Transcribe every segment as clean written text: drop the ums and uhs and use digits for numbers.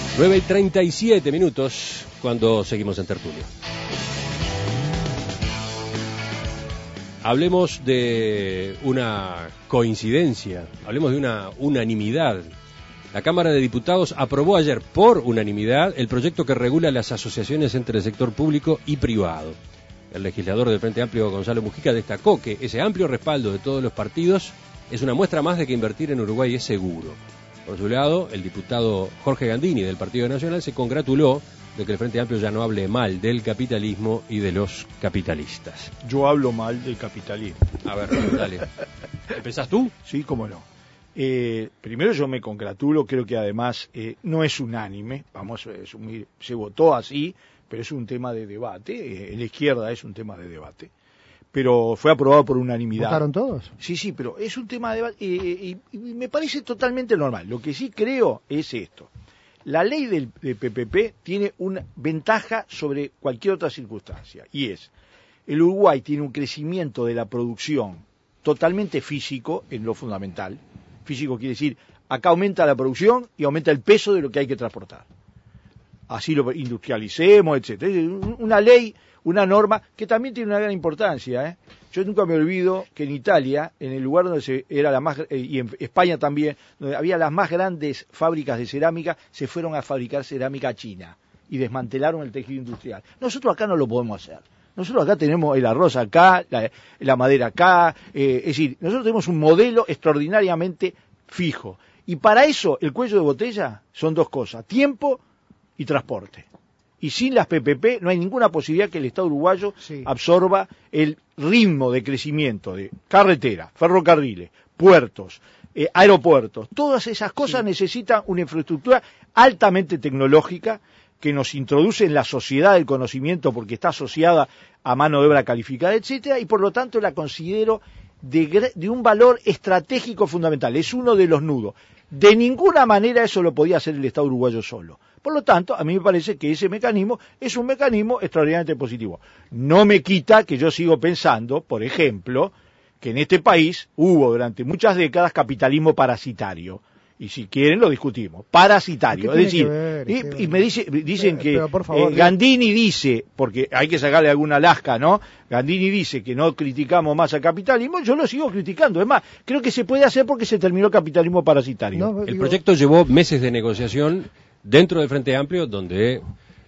9:37 cuando seguimos en tertulia. Hablemos de una coincidencia, hablemos de una unanimidad. La Cámara de Diputados aprobó ayer por unanimidad el proyecto que regula las asociaciones entre el sector público y privado. El legislador del Frente Amplio, Gonzalo Mujica, destacó que ese amplio respaldo de todos los partidos es una muestra más de que invertir en Uruguay es seguro. Por su lado, el diputado Jorge Gandini del Partido Nacional se congratuló de que el Frente Amplio ya no hable mal del capitalismo y de los capitalistas. Yo hablo mal del capitalismo. A ver, dale. ¿Empezás tú? Sí, cómo no. Primero yo me congratulo, creo que además no es unánime, se votó así, pero es un tema de debate, en la izquierda es un tema de debate, pero fue aprobado por unanimidad. ¿Votaron todos? Sí, pero es un tema de debate y me parece totalmente normal. Lo que sí creo es esto. La ley del PPP tiene una ventaja sobre cualquier otra circunstancia, y es, el Uruguay tiene un crecimiento de la producción totalmente físico en lo fundamental. Físico quiere decir, acá aumenta la producción y aumenta el peso de lo que hay que transportar. Así lo industrialicemos, etcétera. Una ley, una norma que también tiene una gran importancia. Yo nunca me olvido que en Italia, en el lugar donde era la más, y en España también, donde había las más grandes fábricas de cerámica, se fueron a fabricar cerámica a China y desmantelaron el tejido industrial. Nosotros acá no lo podemos hacer. Nosotros acá tenemos el arroz acá, la madera acá, es decir, nosotros tenemos un modelo extraordinariamente fijo. Y para eso el cuello de botella son dos cosas, tiempo y transporte. Y sin las PPP no hay ninguna posibilidad que el Estado uruguayo absorba el ritmo de crecimiento de carreteras, ferrocarriles, puertos, aeropuertos. Todas esas cosas necesitan una infraestructura altamente tecnológica que nos introduce en la sociedad del conocimiento porque está asociada a mano de obra calificada, etcétera, y por lo tanto la considero de un valor estratégico fundamental. Es uno de los nudos. De ninguna manera eso lo podía hacer el Estado uruguayo solo. Por lo tanto, a mí me parece que ese mecanismo es un mecanismo extraordinariamente positivo. No me quita que yo sigo pensando, por ejemplo, que en este país hubo durante muchas décadas capitalismo parasitario. Y si quieren lo discutimos, parasitario, es decir, y me dicen que favor, Gandini dice, porque hay que sacarle alguna lasca, ¿no? Gandini dice que no criticamos más al capitalismo, yo lo sigo criticando, es más, creo que se puede hacer porque se terminó el capitalismo parasitario. El proyecto llevó meses de negociación dentro del Frente Amplio, donde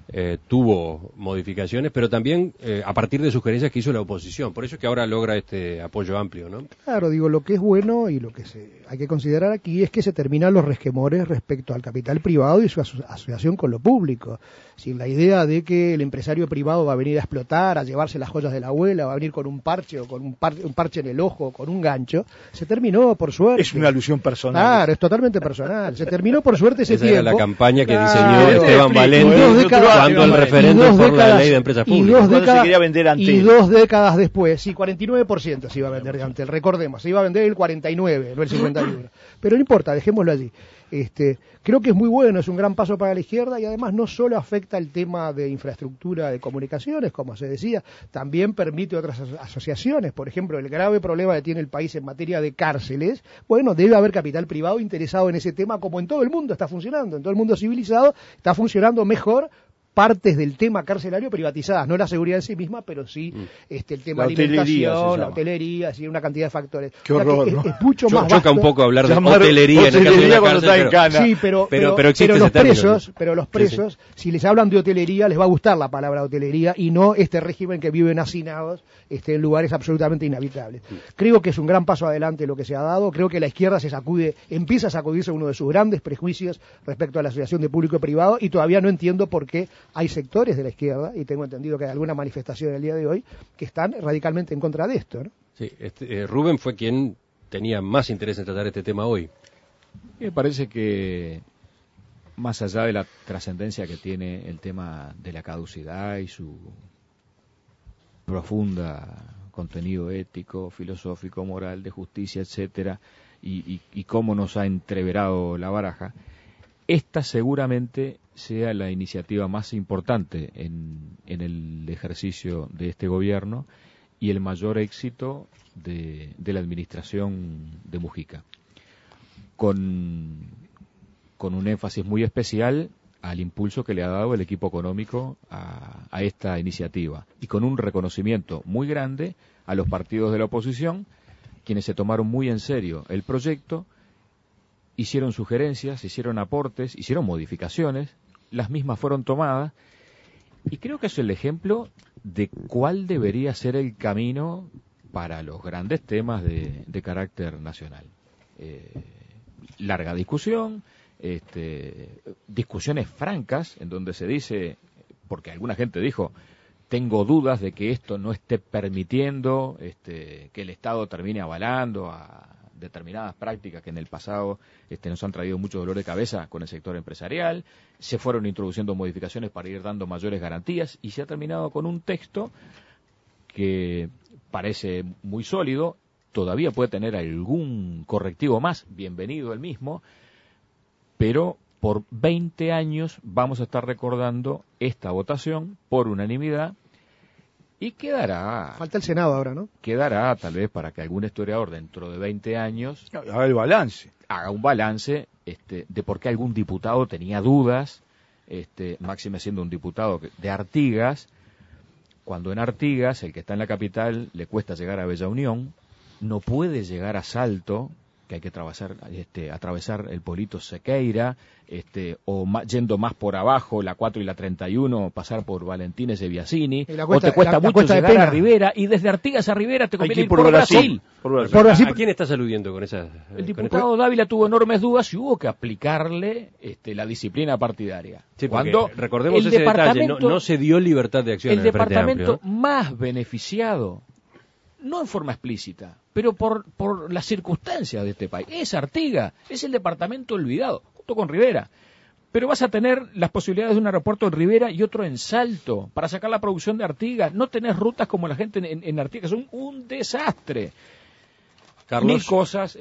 tuvo modificaciones, pero también a partir de sugerencias que hizo la oposición. Por eso es que ahora logra este apoyo amplio, ¿no? Claro, lo que es bueno y lo que hay que considerar aquí es que se terminan los resquemores respecto al capital privado y su asociación con lo público. Sin la idea de que el empresario privado va a venir a explotar, a llevarse las joyas de la abuela, va a venir con un parche o con un parche en el ojo, con un gancho, se terminó por suerte. Es una alusión personal. Claro, es totalmente personal. Se terminó por suerte ese tiempo. Esa era la campaña que diseñó Esteban Valenti cuando el referéndum por la ley de empresas públicas. Y 2 décadas después, sí, 49% se iba a vender de Antel, recordemos, se iba a vender el 49, no el 51. Pero no importa, dejémoslo allí. Creo que es muy bueno, es un gran paso para la izquierda y además no solo afecta el tema de infraestructura de comunicaciones, como se decía, también permite otras asociaciones. Por ejemplo, el grave problema que tiene el país en materia de cárceles, bueno, debe haber capital privado interesado en ese tema, como en todo el mundo está funcionando, en todo el mundo civilizado está funcionando mejor partes del tema carcelario privatizadas, no la seguridad en sí misma, pero sí el tema de alimentación, la hotelería, así una cantidad de factores. Qué horror, ¿no? Es mucho más choca un poco hablar de hotelería en el caso de la cárcel, sí, pero existe los presos, si les hablan de hotelería, les va a gustar la palabra hotelería y no este régimen que viven hacinados en lugares absolutamente inhabitables. Creo que es un gran paso adelante lo que se ha dado, creo que la izquierda empieza a sacudirse uno de sus grandes prejuicios respecto a la asociación de público y privado y todavía no entiendo por qué hay sectores de la izquierda, y tengo entendido que hay alguna manifestación el día de hoy, que están radicalmente en contra de esto, ¿no? Sí, Rubén fue quien tenía más interés en tratar este tema hoy. Me parece que, más allá de la trascendencia que tiene el tema de la caducidad y su profunda contenido ético, filosófico, moral, de justicia, etcétera, y cómo nos ha entreverado la baraja, esta seguramente sea la iniciativa más importante en el ejercicio de este gobierno y el mayor éxito de la administración de Mujica, con un énfasis muy especial al impulso que le ha dado el equipo económico a esta iniciativa, y con un reconocimiento muy grande a los partidos de la oposición, quienes se tomaron muy en serio el proyecto, hicieron sugerencias, hicieron aportes, hicieron modificaciones, las mismas fueron tomadas, y creo que es el ejemplo de cuál debería ser el camino para los grandes temas de carácter nacional. Larga discusión, discusiones francas, en donde se dice, porque alguna gente dijo, tengo dudas de que esto no esté permitiendo que el Estado termine avalando a determinadas prácticas que en el pasado nos han traído mucho dolor de cabeza con el sector empresarial. Se fueron introduciendo modificaciones para ir dando mayores garantías, y se ha terminado con un texto que parece muy sólido. Todavía puede tener algún correctivo más, bienvenido el mismo, pero por 20 años vamos a estar recordando esta votación por unanimidad, y quedará... Falta el Senado ahora, ¿no? Quedará tal vez para que algún historiador dentro de 20 años... haga el balance. Haga un balance de por qué algún diputado tenía dudas, máxime siendo un diputado de Artigas, cuando en Artigas, el que está en la capital, le cuesta llegar a Bella Unión, no puede llegar a Salto, que hay que atravesar el Polito Sequeira, yendo más por abajo, la 4 y la 31, pasar por Valentines de Biasini, o te cuesta mucho llegar a Rivera, y desde Artigas a Rivera te conviene ir por Brasil. Por Brasil. ¿A quién estás aludiendo con esa? El diputado Dávila tuvo enormes dudas y hubo que aplicarle la disciplina partidaria. Sí, cuando recordemos ese detalle, no se dio libertad de acción en el Frente Amplio, ¿no? Más beneficiado, no en forma explícita, pero por las circunstancias de este país, es Artigas, es el departamento olvidado, junto con Rivera. Pero vas a tener las posibilidades de un aeropuerto en Rivera y otro en Salto, para sacar la producción de Artigas. No tenés rutas como la gente en Artigas, son un desastre. Carlos. Mil cosas,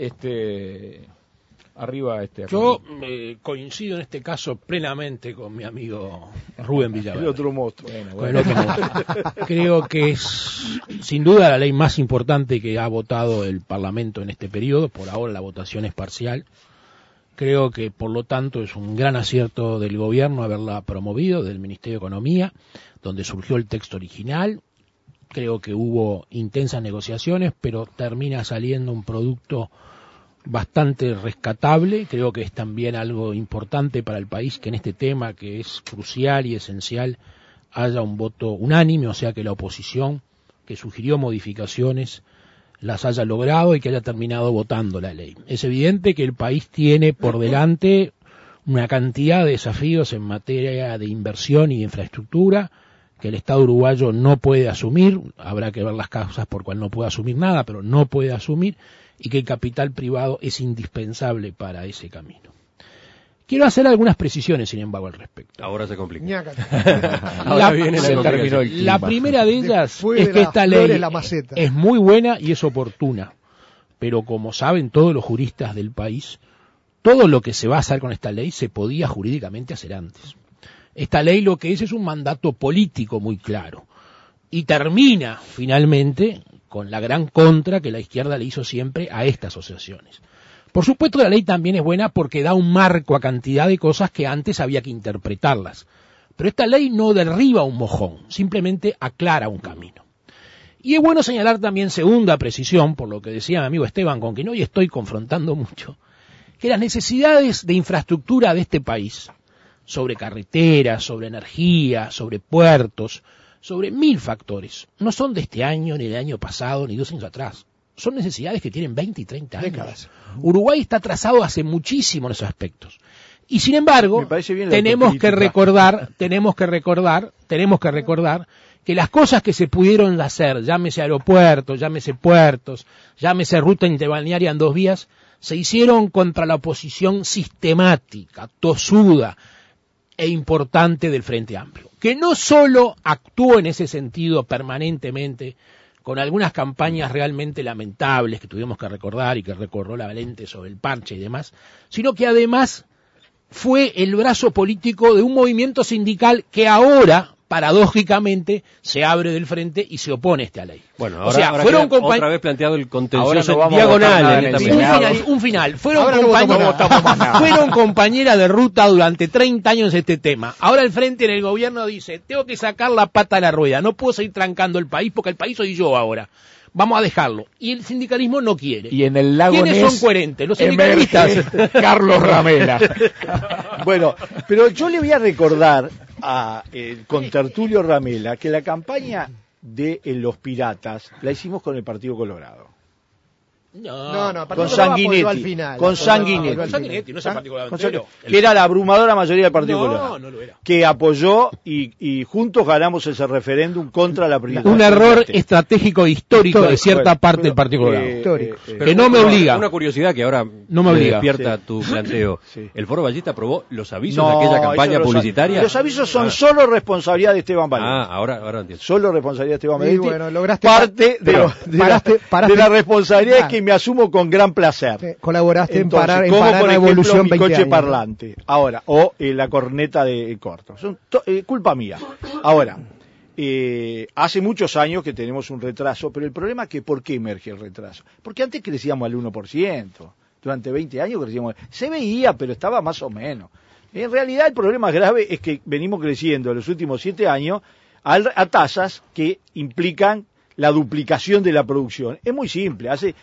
arriba Yo coincido en este caso plenamente con mi amigo Rubén Villaverde. El otro monstruo. Creo que es sin duda la ley más importante que ha votado el Parlamento en este periodo. Por ahora la votación es parcial. Creo que por lo tanto es un gran acierto del gobierno haberla promovido, del Ministerio de Economía, donde surgió el texto original. Creo que hubo intensas negociaciones, pero termina saliendo un producto bastante rescatable. Creo que es también algo importante para el país que en este tema, que es crucial y esencial, haya un voto unánime, o sea que la oposición que sugirió modificaciones las haya logrado y que haya terminado votando la ley. Es evidente que el país tiene por delante una cantidad de desafíos en materia de inversión y de infraestructura que el Estado uruguayo no puede asumir. Habrá que ver las causas por cual no puede asumir nada, pero no puede asumir, y que el capital privado es indispensable para ese camino. Quiero hacer algunas precisiones, sin embargo, al respecto. Ahora se complica. La primera de ellas es que esta ley es muy buena y es oportuna, pero como saben todos los juristas del país, todo lo que se va a hacer con esta ley se podía jurídicamente hacer antes. Esta ley lo que es un mandato político muy claro, y termina finalmente con la gran contra que la izquierda le hizo siempre a estas asociaciones. Por supuesto, la ley también es buena porque da un marco a cantidad de cosas que antes había que interpretarlas. Pero esta ley no derriba un mojón, simplemente aclara un camino. Y es bueno señalar también, segunda precisión, por lo que decía mi amigo Esteban, con quien hoy estoy confrontando mucho, que las necesidades de infraestructura de este país, sobre carreteras, sobre energía, sobre puertos, sobre 1000 factores, no son de este año, ni del año pasado, ni 2 años atrás. Son necesidades que tienen 20 y 30 años. Décadas. Uruguay está atrasado hace muchísimo en esos aspectos. Y sin embargo, tenemos que recordar que las cosas que se pudieron hacer, llámese aeropuertos, llámese puertos, llámese ruta interbalnearia en 2 vías, se hicieron contra la oposición sistemática, tosuda e importante del Frente Amplio, que no solo actuó en ese sentido permanentemente, con algunas campañas realmente lamentables que tuvimos que recordar y que recordó la Valente sobre el parche y demás, sino que además fue el brazo político de un movimiento sindical que ahora, paradójicamente se abre del frente y se opone a esta ley. Bueno, ahora, o sea, ahora fueron otra vez planteado el contencioso no diagonal. En un final. Fueron compañeras de ruta durante 30 años este tema. Ahora el frente en el gobierno dice, tengo que sacar la pata a la rueda, no puedo seguir trancando el país porque el país soy yo ahora. Vamos a dejarlo. Y el sindicalismo no quiere. Y en el lago ¿Quiénes son coherentes? Los sindicalistas. Carlos Ramela. Bueno, pero yo le voy a recordar a contertulio Ramela que la campaña de los piratas la hicimos con el Partido Colorado. No, con Sanguinetti. Al final, con Sanguinetti. Con Sanguinetti, no es el Partido Colorado. Que era la abrumadora mayoría del Partido Colorado. No lo era. Que apoyó y juntos ganamos ese referéndum contra la privatización. Un error estratégico histórico de cierta parte del Partido Colorado. Que no me obliga. Una curiosidad que ahora no me obliga. Despierta tu planteo. Sí. ¿El Foro Ballista aprobó los avisos de aquella campaña publicitaria? Los avisos son solo responsabilidad de Esteban Valdés. Ahora entiendo. Solo responsabilidad de Esteban Valdés. Bueno, lograste parte de la responsabilidad que me asumo con gran placer. Colaboraste entonces, en parar la evolución mi 20 coche años, parlante. Ahora, o la corneta de corto. Son culpa mía. Ahora, hace muchos años que tenemos un retraso, pero el problema es que ¿por qué emerge el retraso? Porque antes crecíamos al 1%. Durante 20 años crecíamos. Se veía, pero estaba más o menos. En realidad el problema grave es que venimos creciendo en los últimos 7 años a tasas que implican la duplicación de la producción. Es muy simple. Hace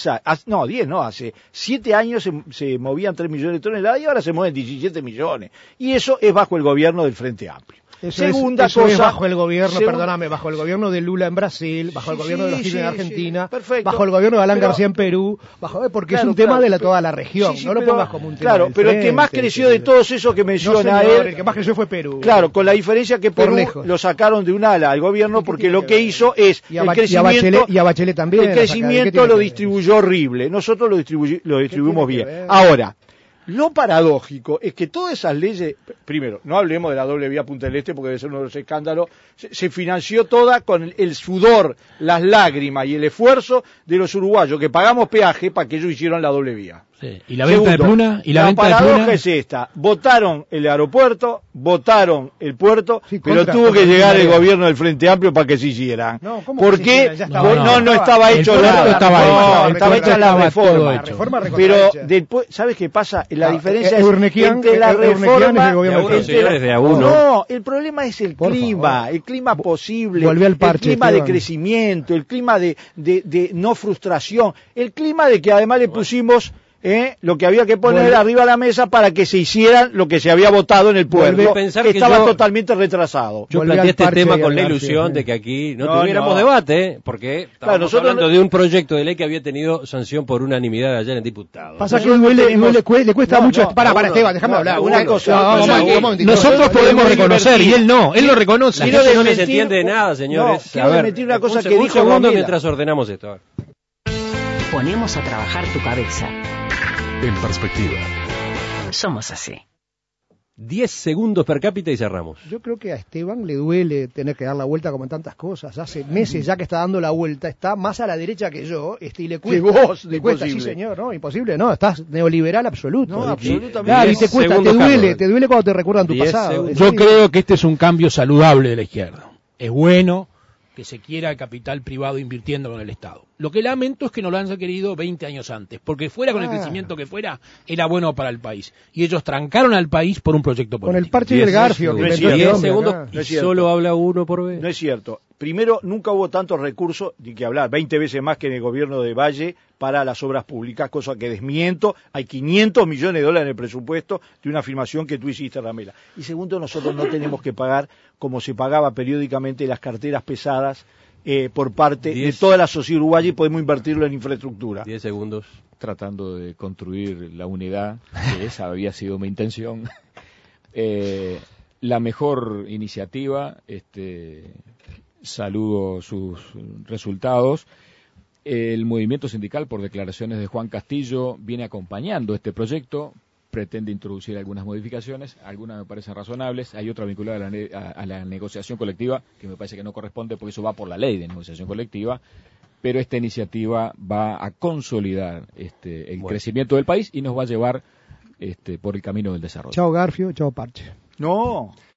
7 años se movían 3 millones de toneladas y ahora se mueven 17 millones. Y eso es bajo el gobierno del Frente Amplio. Eso es bajo el gobierno, bajo el gobierno de Lula en Brasil, bajo el gobierno de los Kirchner en Argentina, bajo el gobierno de Alan García en Perú, porque es un tema de toda la región, no lo pongas como un tema Claro, pero el que más creció de todos esos que menciona él... El que más creció fue Perú. Claro, con la diferencia que Perú lo sacaron de un ala al gobierno porque lo que hizo es el crecimiento... Y a Bachelet también. El crecimiento lo distribuyó horrible, nosotros lo distribuimos bien. Ahora... Lo paradójico es que todas esas leyes, primero, no hablemos de la doble vía Punta del Este porque debe ser uno de los escándalos, se financió toda con el sudor, las lágrimas y el esfuerzo de los uruguayos que pagamos peaje para que ellos hicieran la doble vía. Sí. ¿Y la venta de Pluna? La paradoja es esta, votaron el aeropuerto, votaron el puerto, pero tuvo que llegar el gobierno del Frente Amplio para que se hicieran. ¿Por qué? No estaba hecho nada. Estaba hecha la reforma. Pero después, ¿sabes qué pasa? La diferencia es entre la reforma No, el problema es el clima posible, el clima de crecimiento, el clima de no frustración, el clima de que además le pusimos lo que había que poner arriba de la mesa para que se hicieran lo que se había votado en el pueblo, que estaba totalmente retrasado. Yo planteé este tema con la ilusión de que aquí no tuviéramos debate, porque estábamos hablando de un proyecto de ley que había tenido sanción por unanimidad ayer en diputados. Pasa que le cuesta mucho... Para Esteban, déjame hablar. Una cosa. Nosotros podemos reconocer, y él no, él lo reconoce. No se entiende de nada, señores. Quiero desmentir una cosa que dijo un segundo mientras ordenamos esto. Ponemos a trabajar tu cabeza. En perspectiva. Somos así. 10 segundos per cápita y cerramos. Yo creo que a Esteban le duele tener que dar la vuelta como en tantas cosas. Hace meses ya que está dando la vuelta, está más a la derecha que yo, y le cuesta. Le cuesta, sí señor, no, imposible, no, estás neoliberal absoluto. No, absolutamente. Claro, y te cuesta, te duele cuando te recuerdan tu pasado. Yo creo que este es un cambio saludable de la izquierda. Es bueno que se quiera el capital privado invirtiendo con el Estado. Lo que lamento es que no lo han querido 20 años antes, porque fuera con el crecimiento que fuera, era bueno para el país. Y ellos trancaron al país por un proyecto político. Con el parche del Garfio. 10 segundos y solo habla uno por vez. No es cierto. Primero, nunca hubo tantos recursos, ni que hablar, 20 veces más que en el gobierno de Valle para las obras públicas, cosa que desmiento. Hay 500 millones de dólares en el presupuesto de una afirmación que tú hiciste, Ramela. Y segundo, nosotros no tenemos que pagar como se pagaba periódicamente las carteras pesadas por parte de toda la sociedad uruguaya y podemos invertirlo en infraestructura. 10 segundos. Tratando de construir la unidad, que esa había sido mi intención. La mejor iniciativa, saludo sus resultados. El movimiento sindical, por declaraciones de Juan Castillo, viene acompañando este proyecto, pretende introducir algunas modificaciones, algunas me parecen razonables, hay otra vinculada a la negociación colectiva, que me parece que no corresponde porque eso va por la ley de negociación colectiva, pero esta iniciativa va a consolidar el crecimiento del país y nos va a llevar por el camino del desarrollo. Chao Garfio, chao Parche. No.